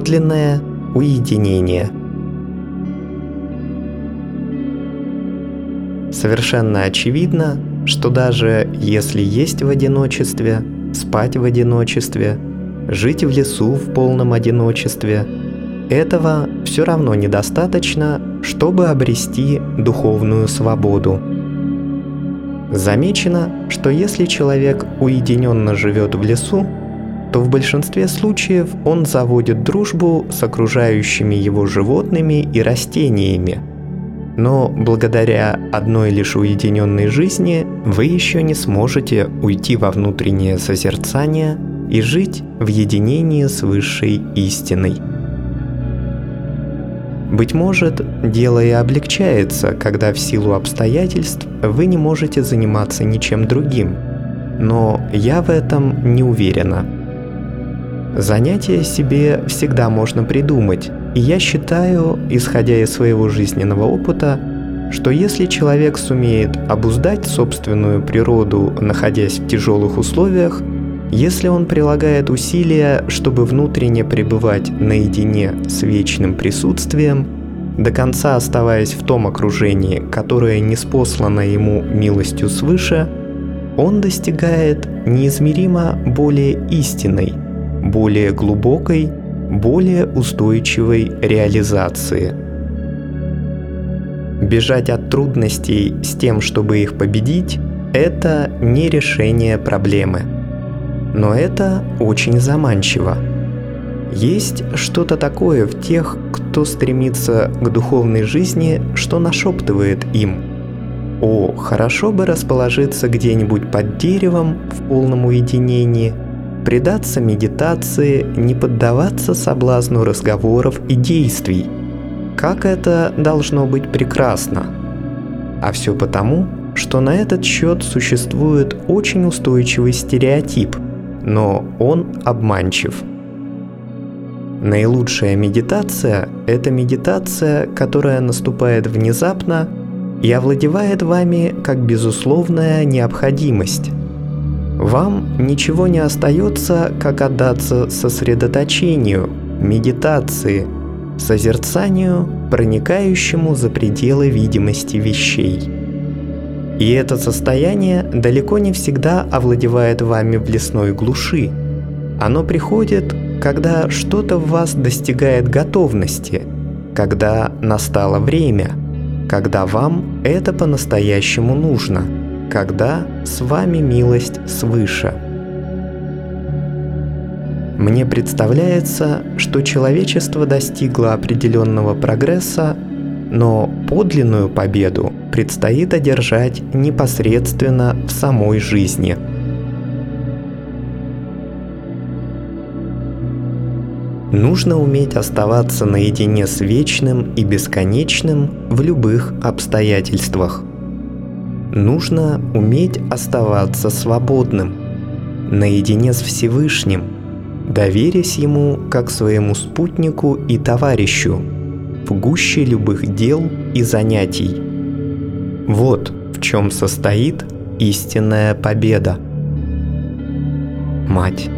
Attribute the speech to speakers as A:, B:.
A: подлинное уединение. Совершенно очевидно, что даже если есть в одиночестве, спать в одиночестве, жить в лесу в полном одиночестве, этого все равно недостаточно, чтобы обрести духовную свободу. Замечено, что если человек уединенно живет в лесу, то в большинстве случаев он заводит дружбу с окружающими его животными и растениями. Но благодаря одной лишь уединенной жизни вы еще не сможете уйти во внутреннее созерцание и жить в единении с высшей истиной. Быть может, дело и облегчается, когда в силу обстоятельств вы не можете заниматься ничем другим, но я в этом не уверена. Занятия себе всегда можно придумать, и я считаю, исходя из своего жизненного опыта, что если человек сумеет обуздать собственную природу, находясь в тяжелых условиях, если он прилагает усилия, чтобы внутренне пребывать наедине с вечным присутствием, до конца оставаясь в том окружении, которое ниспослано ему милостью свыше, он достигает неизмеримо более истинной, более глубокой, более устойчивой реализации. Бежать от трудностей с тем, чтобы их победить, это не решение проблемы. Но это очень заманчиво. Есть что-то такое в тех, кто стремится к духовной жизни, что нашептывает им: «О, хорошо бы расположиться где-нибудь под деревом в полном уединении, предаться медитации, не поддаваться соблазну разговоров и действий. Как это должно быть прекрасно!» А все потому, что на этот счет существует очень устойчивый стереотип, но он обманчив. Наилучшая медитация – это медитация, которая наступает внезапно и овладевает вами как безусловная необходимость. Вам ничего не остается, как отдаться сосредоточению, медитации, созерцанию, проникающему за пределы видимости вещей. И это состояние далеко не всегда овладевает вами в лесной глуши. Оно приходит, когда что-то в вас достигает готовности, когда настало время, когда вам это по-настоящему нужно, когда с вами милость свыше. Мне представляется, что человечество достигло определенного прогресса, но подлинную победу предстоит одержать непосредственно в самой жизни. Нужно уметь оставаться наедине с вечным и бесконечным в любых обстоятельствах. Нужно уметь оставаться свободным, наедине с Всевышним, доверясь Ему как своему спутнику и товарищу, в гуще любых дел и занятий. Вот в чем состоит истинная победа. Мать.